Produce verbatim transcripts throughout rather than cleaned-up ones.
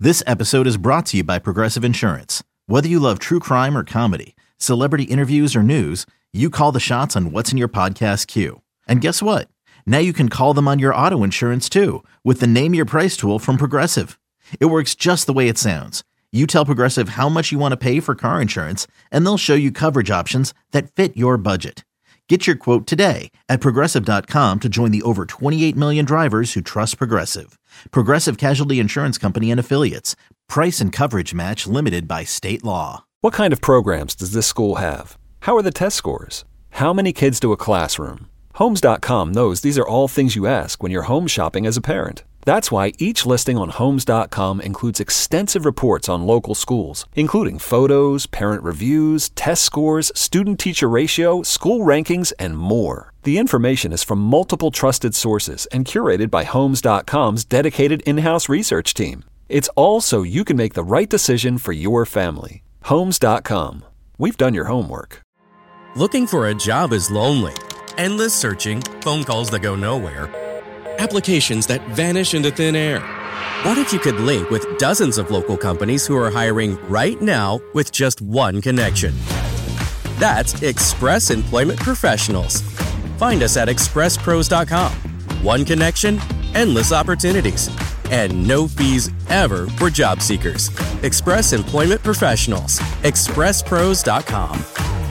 This episode is brought to you by Progressive Insurance. Whether you love true crime or comedy, celebrity interviews or news, you call the shots on what's in your podcast queue. And guess what? Now you can call them on your auto insurance too with the Name Your Price tool from Progressive. It works just the way it sounds. You tell Progressive how much you want to pay for car insurance, and they'll show you coverage options that fit your budget. Get your quote today at Progressive dot com to join the over twenty-eight million drivers who trust Progressive. Progressive Casualty Insurance Company and Affiliates. Price and coverage match limited by state law. What kind of programs does this school have? How are the test scores? How many kids to a classroom? Homes dot com knows these are all things you ask when you're home shopping as a parent. That's why each listing on Homes dot com includes extensive reports on local schools, including photos, parent reviews, test scores, student-teacher ratio, school rankings, and more. The information is from multiple trusted sources and curated by Homes dot com's dedicated in-house research team. It's all so you can make the right decision for your family. Homes dot com. We've done your homework. Looking for a job is lonely. Endless searching, phone calls that go nowhere, applications that vanish into thin air. What if you could link with dozens of local companies who are hiring right now with just one connection? That's Express Employment Professionals. Find us at express pros dot com. One connection, endless opportunities, and no fees ever for job seekers. Express Employment Professionals. express pros dot com.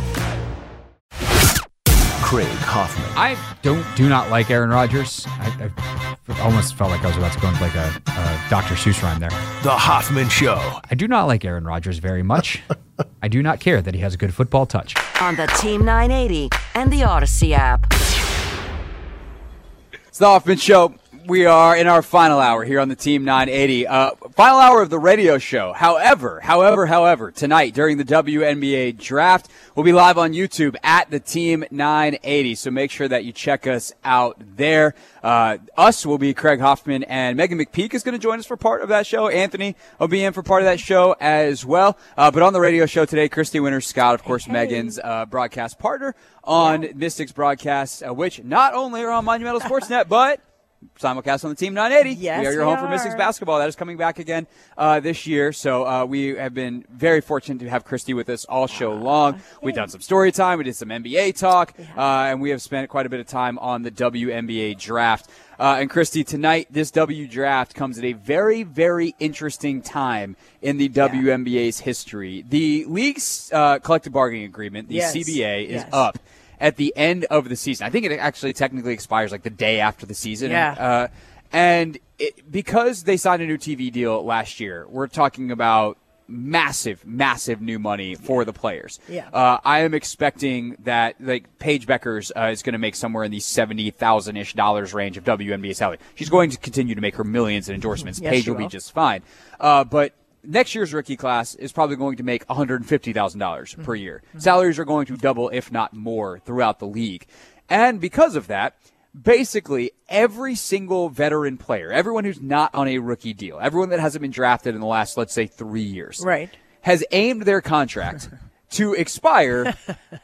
Craig Hoffman. I don't do not like Aaron Rodgers. I, I almost felt like I was about to go into like a, a Doctor Seuss rhyme there. The Hoffman Show. I do not like Aaron Rodgers very much. I do not care that he has a good football touch. On the Team nine eighty and the Odyssey app. It's the Hoffman Show. We are in our final hour here on the Team nine eighty. Uh, final hour of the radio show. However, however, however, tonight during the W N B A draft, we'll be live on YouTube at the Team nine eighty. So make sure that you check us out there. Uh, us will be Craig Hoffman, and Megan McPeak is going to join us for part of that show. Anthony will be in for part of that show as well. Uh, but on the radio show today, Christy Winter-Scott, of course, hey. Megan's uh, broadcast partner on yeah. Mystics broadcasts, uh, which not only are on Monumental Sportsnet, but simulcast on the Team nine eighty. Yes, we are your we home are. for Mystics basketball. That is coming back again uh, this year. So uh, we have been very fortunate to have Christy with us all show long. We've done some story time. We did some N B A talk. Uh, and we have spent quite a bit of time on the W N B A draft. Uh, and Christy, tonight, this W draft comes at a very, very interesting time in the yeah. W N B A's history. The league's uh, collective bargaining agreement, the yes. C B A, is yes. up at the end of the season. I think it actually technically expires like the day after the season. Yeah. Uh, and it, because they signed a new T V deal last year, we're talking about massive, massive new money for the players. Yeah. Uh, I am expecting that like Paige Beckers uh, is going to make somewhere in the seventy thousand ish dollars range of W N B A salary. She's going to continue to make her millions in endorsements. Yes, Paige she will be will. just fine. Uh, but next year's rookie class is probably going to make one hundred fifty thousand dollars Mm-hmm. per year. Mm-hmm. Salaries are going to double, if not more, throughout the league. And because of that, basically every single veteran player, everyone who's not on a rookie deal, everyone that hasn't been drafted in the last, let's say, three years, Right. has aimed their contract to expire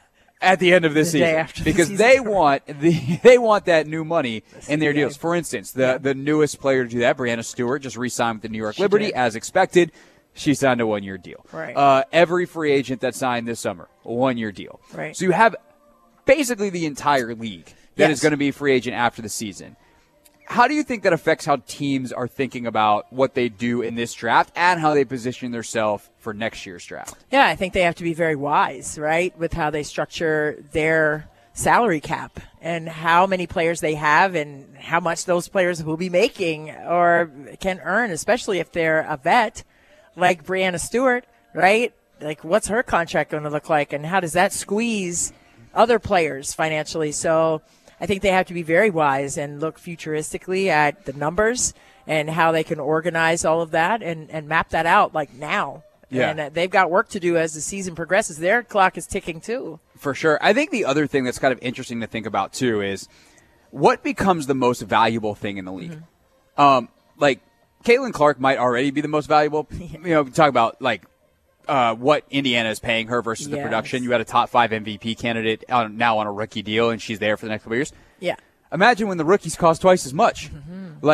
at the end of this The day season after the because season they starts. want the they want that new money in their C B A. deals. For instance, the Yeah. the newest player to do that, Brianna Stewart, just re-signed with the New York She Liberty did. as expected. She signed a one-year deal. Right. Uh, every free agent that signed this summer, a one-year deal. Right. So you have basically the entire league that Yes. is going to be a free agent after the season. How do you think that affects how teams are thinking about what they do in this draft and how they position themselves for next year's draft? Yeah, I think they have to be very wise, right, with how they structure their salary cap and how many players they have and how much those players will be making or can earn, especially if they're a vet like Brianna Stewart, right? Like, what's her contract going to look like, and how does that squeeze other players financially? So I think they have to be very wise and look futuristically at the numbers and how they can organize all of that and, and map that out like now. Yeah. And uh, they've got work to do as the season progresses. Their clock is ticking too. For sure. I think the other thing that's kind of interesting to think about too is what becomes the most valuable thing in the league. Mm-hmm. Um, like Caitlin Clark might already be the most valuable. You know, we talk about like uh, what Indiana is paying her versus the Yes. production. You had a top five M V P candidate on, now on a rookie deal, and she's there for the next couple of years. Yeah. Imagine when the rookies cost twice as much. Mm-hmm. Like,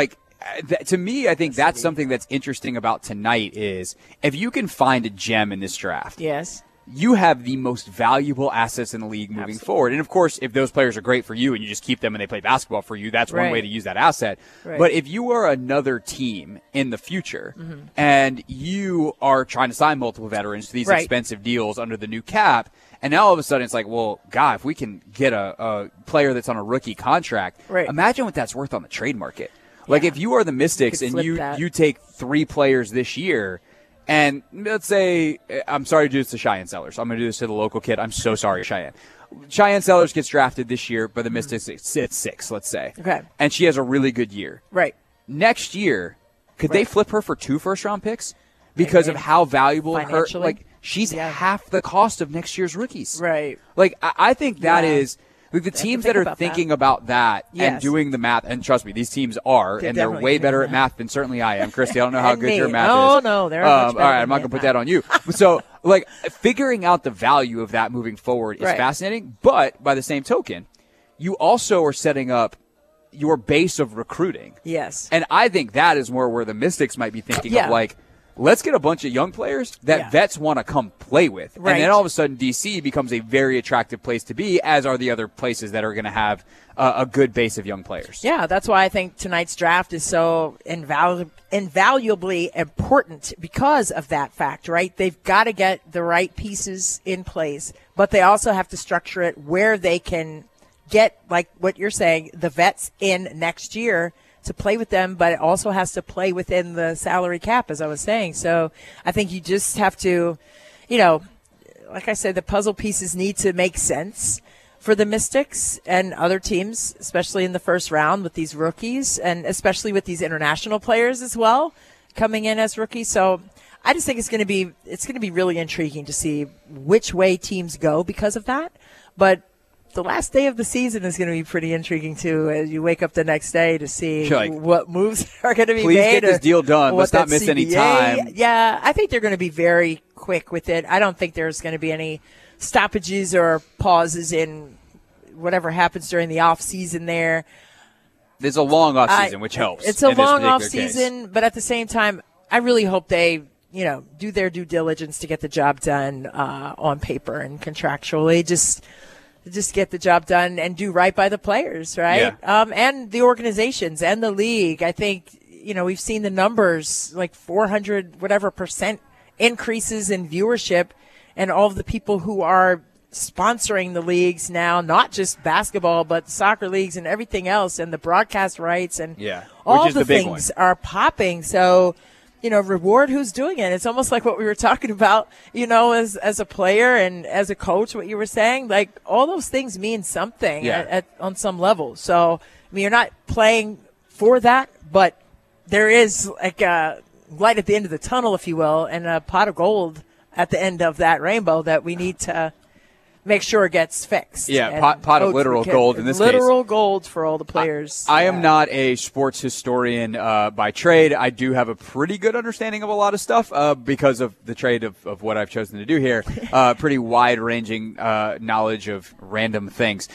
th- to me, I think that's something that's interesting about tonight is if you can find a gem in this draft. Yes. You have the most valuable assets in the league moving Absolutely. forward. And, of course, if those players are great for you and you just keep them and they play basketball for you, that's right. one way to use that asset. Right. But if you are another team in the future mm-hmm. and you are trying to sign multiple veterans to these right. expensive deals under the new cap, and now all of a sudden it's like, well, God, if we can get a, a player that's on a rookie contract, right. imagine what that's worth on the trade market. Yeah. Like if you are the Mystics you and you, you take three players this year, and let's say, I'm sorry to do this to Cheyenne Sellers. I'm going to do this to the local kid. I'm so sorry, Cheyenne. Cheyenne Sellers gets drafted this year, but the Mystics sits six, let's say. Okay. And she has a really good year. Right. Next year, could right. they flip her for two first-round picks? Because of how valuable her, like, she's yeah. half the cost of next year's rookies. Right. Like, I, I think that yeah. is – like the teams that are about thinking that. about that yes. and doing the math, and trust me, these teams are, they're and they're way better at math than certainly I am. Christy, I don't know how good me. your math oh, is. Oh, no, they're um, much better All right, I'm not going to put that on you. So, like, figuring out the value of that moving forward is right. fascinating, but by the same token, you also are setting up your base of recruiting. Yes. And I think that is more where the Mystics might be thinking yeah. of, like, let's get a bunch of young players that yeah. vets want to come play with. Right. And then all of a sudden, D C becomes a very attractive place to be, as are the other places that are going to have uh, a good base of young players. Yeah, that's why I think tonight's draft is so invalu- invaluably important because of that fact, right? They've got to get the right pieces in place, but they also have to structure it where they can get, like what you're saying, the vets in next year to play with them, but it also has to play within the salary cap, as I was saying. So I think you just have to, you know, like I said, the puzzle pieces need to make sense for the Mystics and other teams, especially in the first round with these rookies and especially with these international players as well coming in as rookies. So I just think it's going to be, it's going to be really intriguing to see which way teams go because of that. But the last day of the season is going to be pretty intriguing, too, as you wake up the next day to see like, what moves are going to be please made. Please get this deal done. Let's not miss C B A, any time. Yeah, I think they're going to be very quick with it. I don't think there's going to be any stoppages or pauses in whatever happens during the off season there. There's a long off season, I, which helps. It's a long off season, but at the same time, I really hope they, you know, do their due diligence to get the job done uh, on paper and contractually. Just just get the job done and do right by the players, right? Yeah. Um, and the organizations and the league. I think, you know, we've seen the numbers, like four hundred whatever percent increases in viewership, and all of the people who are sponsoring the leagues now, not just basketball, but soccer leagues and everything else, and the broadcast rights and yeah, all the, the things one. are popping. So, you know, reward who's doing it. It's almost like what we were talking about, you know, as as a player and as a coach, what you were saying, like all those things mean something yeah. at, at, on some level. So, I mean, you're not playing for that, but there is like a light at the end of the tunnel, if you will, and a pot of gold at the end of that rainbow that we need to make sure it gets fixed. Yeah, pot, pot of literal gold in this literal case. Literal gold for all the players. I, I yeah. am not a sports historian uh, by trade. I do have a pretty good understanding of a lot of stuff uh, because of the trade of, of what I've chosen to do here. Uh, pretty wide-ranging uh, knowledge of random things.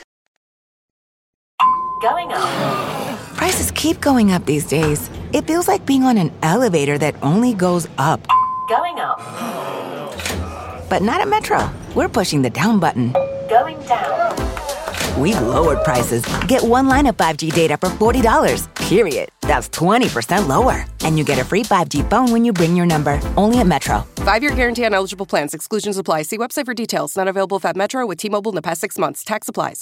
Going up. Prices keep going up these days. It feels like being on an elevator that only goes up. Going up. But not at Metro. We're pushing the down button. Going down. We've lowered prices. Get one line of five G data for forty dollars, period. That's twenty percent lower. And you get a free five G phone when you bring your number. Only at Metro. Five-year guarantee on eligible plans. Exclusions apply. See website for details. Not available if at Metro with T-Mobile in the past six months. Tax applies.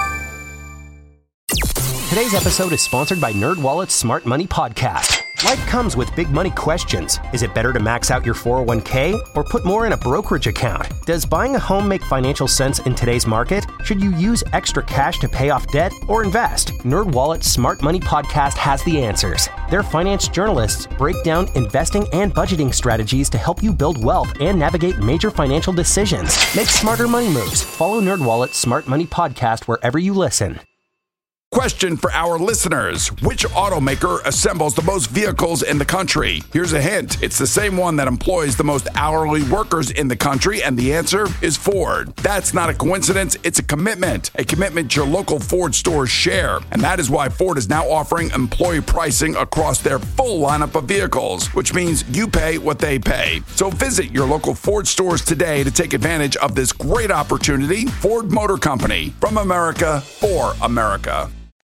Today's episode is sponsored by NerdWallet's Smart Money Podcast. Life comes with big money questions. Is it better to max out your four oh one k or put more in a brokerage account? Does buying a home make financial sense in today's market? Should you use extra cash to pay off debt or invest? NerdWallet's Smart Money Podcast has the answers. Their finance journalists break down investing and budgeting strategies to help you build wealth and navigate major financial decisions. Make smarter money moves. Follow NerdWallet's Smart Money Podcast wherever you listen. Question for our listeners. Which automaker assembles the most vehicles in the country? Here's a hint. It's the same one that employs the most hourly workers in the country, and the answer is Ford. That's not a coincidence. It's a commitment. A commitment your local Ford stores share. And that is why Ford is now offering employee pricing across their full lineup of vehicles, which means you pay what they pay. So visit your local Ford stores today to take advantage of this great opportunity. Ford Motor Company, from America, for America.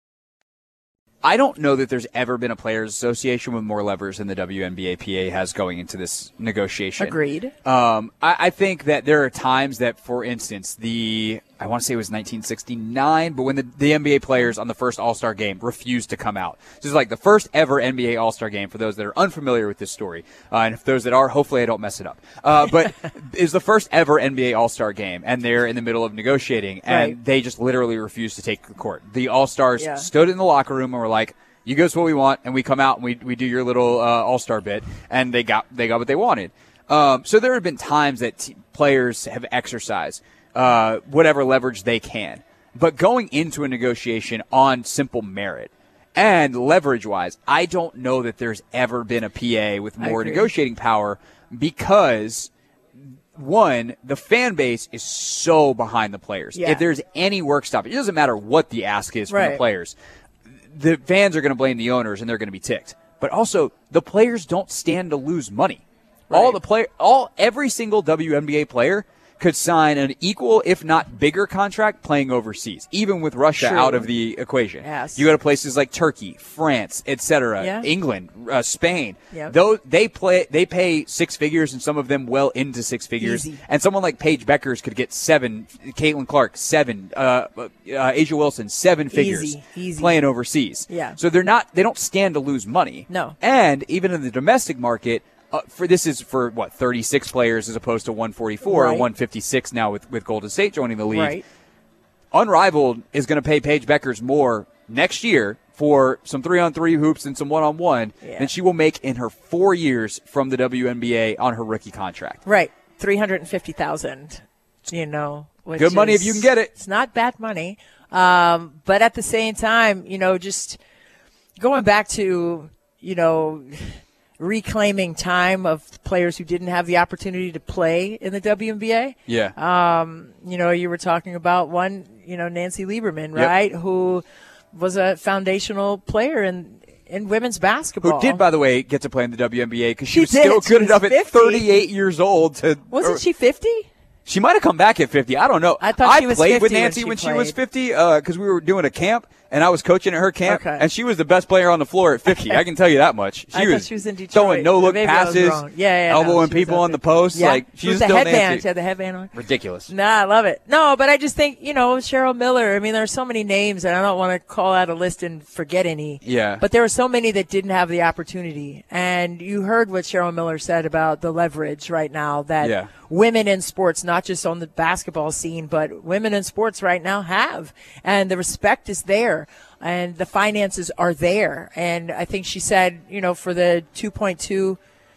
I don't know that there's ever been a players' association with more levers than the W N B A P A has going into this negotiation. Agreed. Um, I, I think that there are times that, for instance, the I want to say it was nineteen sixty-nine, but when the, the N B A players on the first All-Star game refused to come out. This is like the first ever N B A All-Star game for those that are unfamiliar with this story. Uh, and if those that are, hopefully I don't mess it up. Uh, but is the first ever N B A All-Star game, and they're in the middle of negotiating, and right. they just literally refused to take the court. The All-Stars yeah. stood in the locker room and were like, you give us what we want, and we come out and we we do your little uh, All-Star bit, and they got they got what they wanted. Um, so there have been times that t- players have exercised uh, whatever leverage they can. But going into a negotiation on simple merit and leverage-wise, I don't know that there's ever been a P A with more negotiating power because, one, the fan base is so behind the players. Yeah. If there's any work stoppage, it doesn't matter what the ask is from right. the players. The fans are going to blame the owners, and they're going to be ticked. But also, the players don't stand to lose money. Right. All the play, all every single W N B A player could sign an equal, if not bigger, contract playing overseas, even with Russia True. out of the equation. Yes. You go to places like Turkey, France, et cetera, Yeah. England, uh, Spain. Yep. Those they play, they pay six figures, and some of them well into six figures. Easy. And someone like Paige Beckers could get seven, Caitlin Clark seven, uh, uh, Asia Wilson seven figures Easy. Easy. playing overseas. Yeah. So they're not, they don't stand to lose money. No. And even in the domestic market. Uh, for this is for what thirty-six players as opposed to one forty-four right. or one fifty-six now with, with Golden State joining the league. Right. Unrivaled is going to pay Paige Beckers more next year for some three-on-three hoops and some one-on-one Yeah. than she will make in her four years from the W N B A on her rookie contract. Right. three hundred fifty thousand dollars, you know. Which Good money is, if you can get it. It's not bad money. Um, but at the same time, you know, just going back to, you know, reclaiming time of players who didn't have the opportunity to play in the W N B A. Yeah. Um, you know, you were talking about one, you know, Nancy Lieberman, Yep. right, who was a foundational player in in women's basketball. Who did, by the way, get to play in the W N B A because she, She was did. still She good was enough at fifty. thirty-eight years old to. Wasn't or- she fifty? She might have come back at fifty. I don't know. I thought she was played with fifty when Nancy she when she was played. fifty because we were doing a camp, and I was coaching at her camp, Okay. and she was the best player on the floor at fifty. Okay. I can tell you that much. She I was thought she was in Detroit. throwing no-look Maybe I was passes, wrong. Yeah, yeah, no, elbowing she was people out on the there. post. Yeah. Like she's With the still headband. Nancy. She had the headband on. Ridiculous. Nah, I love it. No, but I just think, you know, Cheryl Miller, I mean, there are so many names, and I don't want to call out a list and forget any. Yeah. But there were so many that didn't have the opportunity. And you heard what Cheryl Miller said about the leverage right now that Yeah. women in sports, not just on the basketball scene, but women in sports right now have. And the respect is there. And the finances are there. And I think she said, you know, for the two point two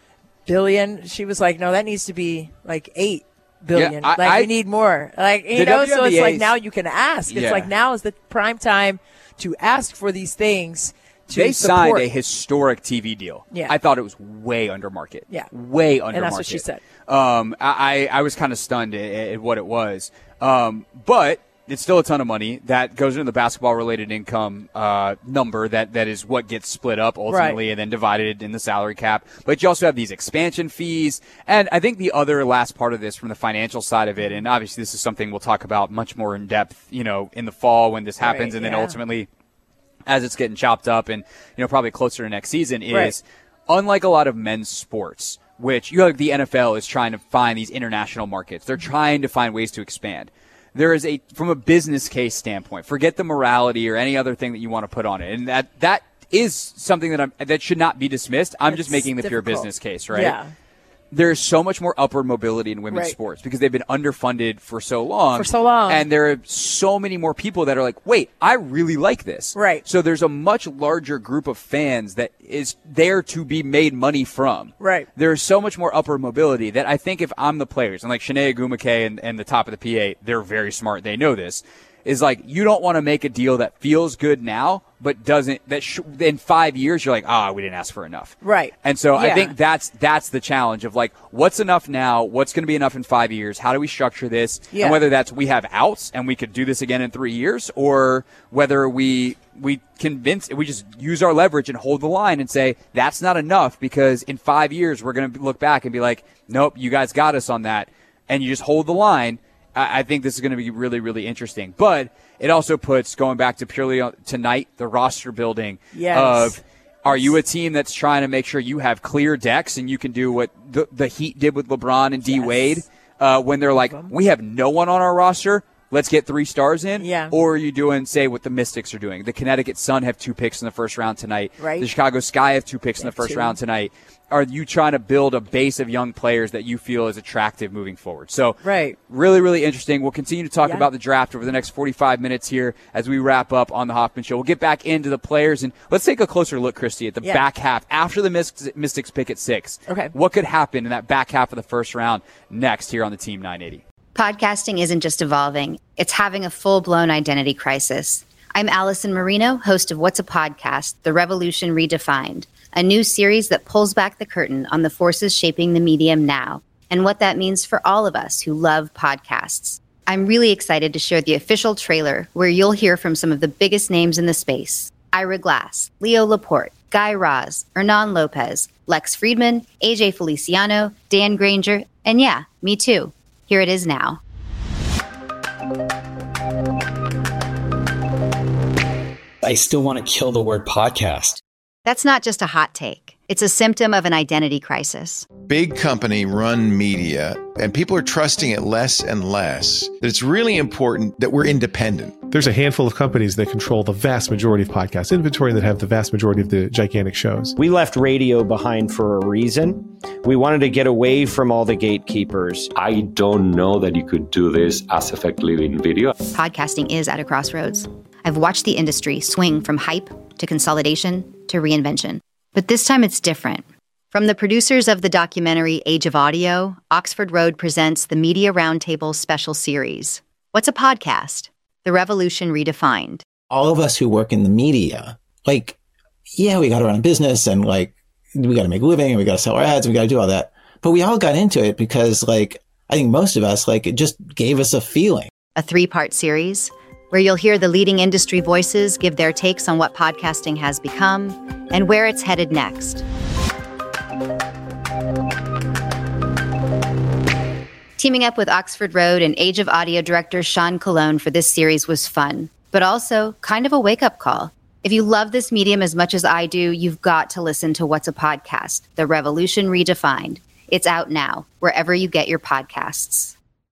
billion, she was like, no, that needs to be like eight billion. Yeah, I- like I- we need more. Like, you The know, so it's like W N B A's now you can ask. It's Yeah. like now is the prime time to ask for these things. To They signed support. a historic T V deal. Yeah. I thought it was way under market. Yeah. Way under market. And that's what she said. Um, I, I was kind of stunned at, at what it was. Um, but it's still a ton of money that goes into the basketball-related income uh, number that, that is what gets split up ultimately Right. and then divided in the salary cap. But you also have these expansion fees. And I think the other last part of this from the financial side of it, and obviously this is something we'll talk about much more in depth, you know, in the fall when this happens, Right, and then yeah. ultimately as it's getting chopped up and, you know, probably closer to next season is Right. unlike a lot of men's sports, which you know, like the N F L is trying to find these international markets. They're trying to find ways to expand. There is a, from a business case standpoint, forget the morality or any other thing that you want to put on it. And that, that is something that I'm, that should not be dismissed. I'm just It's making the pure difficult. business case, right? Yeah. There's so much more upward mobility in women's Right. sports because they've been underfunded for so long. For so long. And there are so many more people that are like, wait, I really like this. Right. So there's a much larger group of fans that is there to be made money from. Right. There's so much more upward mobility that I think if I'm the players, and like Shanae Agumake and, and the top of the P A, they're very smart. They know this. is like you don't want to make a deal that feels good now, but doesn't that sh- in five years you're like, ah, oh, we didn't ask for enough. Right. And so yeah. I think that's that's the challenge of like, what's enough now? What's going to be enough in five years? How do we structure this? Yeah. And whether that's we have outs and we could do this again in three years, or whether we we convince we just use our leverage and hold the line and say that's not enough because in five years we're going to look back and be like, nope, you guys got us on that, and you just hold the line. I, I think this is going to be really, really interesting. But it also puts, going back to purely tonight, the roster building yes. of, are you a team that's trying to make sure you have clear decks and you can do what the, the Heat did with LeBron and D yes. Wade uh, when they're like, we have no one on our roster, let's get three stars in? Yeah. Or are you doing, say, what the Mystics are doing? The Connecticut Sun have two picks in the first round tonight. Right. The Chicago Sky have two picks they in the first two. round tonight. Are you trying to build a base of young players that you feel is attractive moving forward? So right. really, really interesting. We'll continue to talk yeah. about the draft over the next forty-five minutes here as we wrap up on the Hoffman Show. We'll get back into the players, and let's take a closer look, Christy, at the yeah. back half after the Mystics pick at six. Okay. What could happen in that back half of the first round next here on the Team nine eighty? Podcasting isn't just evolving. It's having a full-blown identity crisis. I'm Allison Marino, host of What's a Podcast? The Revolution Redefined, a new series that pulls back the curtain on the forces shaping the medium now and what that means for all of us who love podcasts. I'm really excited to share the official trailer where you'll hear from some of the biggest names in the space. Ira Glass, Leo Laporte, Guy Raz, Hernan Lopez, Lex Friedman, A J Feliciano, Dan Granger, and yeah, me too. Here it is now. I still want to kill the word podcast. That's not just a hot take. It's a symptom of an identity crisis. Big company run media, and people are trusting it less and less. That it's really important that we're independent. There's a handful of companies that control the vast majority of podcast inventory that have the vast majority of the gigantic shows. We left radio behind for a reason. We wanted to get away from all the gatekeepers. I don't know that you could do this as effectively in video. Podcasting is at a crossroads. I've watched the industry swing from hype to consolidation to reinvention. But this time it's different. From the producers of the documentary Age of Audio, Oxford Road presents the Media Roundtable special series. What's a podcast? The Revolution Redefined. All of us who work in the media, like, yeah, we got to run a business and like, we got to make a living and we got to sell our ads and we got to do all that. But we all got into it because like, I think most of us, like, it just gave us a feeling. A three-part series where you'll hear the leading industry voices give their takes on what podcasting has become and where it's headed next. Teaming up with Oxford Road and Age of Audio director Sean Colon for this series was fun, but also kind of a wake-up call. If you love this medium as much as I do, you've got to listen to What's a Podcast? The Revolution Redefined. It's out now, wherever you get your podcasts.